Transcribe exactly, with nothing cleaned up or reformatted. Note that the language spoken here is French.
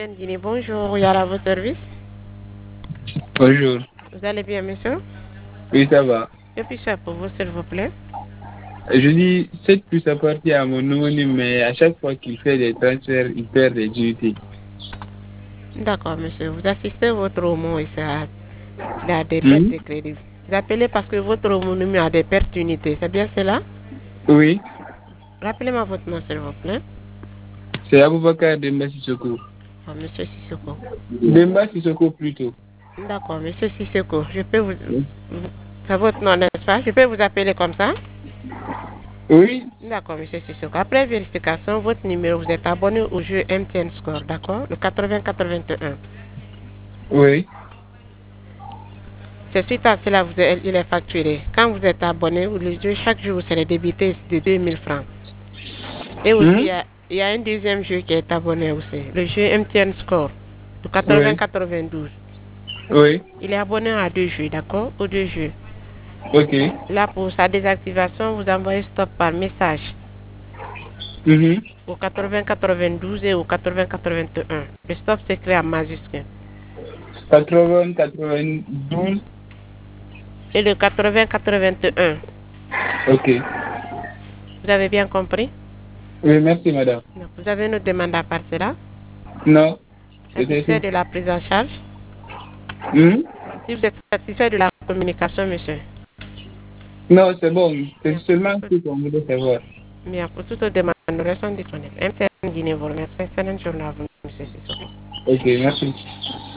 Guinée, bonjour, il y a à votre service. Bonjour. Vous allez bien, monsieur? Oui, ça va. Que puis-je faire pour vous, s'il vous plaît? Je dis, cette puce appartient à mon homonyme, mais à chaque fois qu'il fait des transferts, il perd des unités. D'accord, monsieur. Vous assistez à votre homo et ça il a des pertes Hmm? de crédit. Vous appelez parce que votre homonyme a des pertes d'unités. C'est bien cela? Oui, Rappelez-moi votre nom, s'il vous plaît. c'est Aboubakar Demba Sissoko. Oh, monsieur Sissoko. Demba Sissoko plutôt. D'accord, monsieur Sissoko. Je peux vous... Oui. C'est votre nom, n'est-ce pas? Je peux vous appeler comme ça? Oui, D'accord, monsieur Sissoko. Après vérification, votre numéro, vous êtes abonné au jeu M T N Score, d'accord? Le quatre-vingts quatre-vingt-un. oui. C'est suite à cela vous est, il est facturé. Quand vous êtes abonné, le jeu, chaque jour, vous serez débité de deux mille francs. Et aussi, il Hmm? y, a, il y a un deuxième jeu qui est abonné aussi. Le jeu M T N Score, le quatre-vingts Oui, quatre-vingt-douze. oui. Il est abonné à deux jeux, d'accord? Aux deux jeux. Ok. Là, pour sa désactivation, vous envoyez stop par message Mhm. au quatre-vingts quatre-vingt-douze et au quatre-vingts quatre-vingt-un. Le stop s'écrit en majuscule. quatre-vingts quatre-vingt-douze. Et le quatre-vingts quatre-vingt-un. Ok. Vous avez bien compris? Oui, merci, madame. Donc, vous avez une demande à part cela? Non, c'était Satisfait tout. de la prise en charge? Hmm? Si vous êtes satisfait de la communication, monsieur. Non, c'est bon. C'est Bien, seulement pour, ce qu'on voulait savoir. bien, pour toute demande, nous restons disponibles. M T N Guinée vous remercie. Excellente journée à vous, monsieur Sissoko. Ok, merci.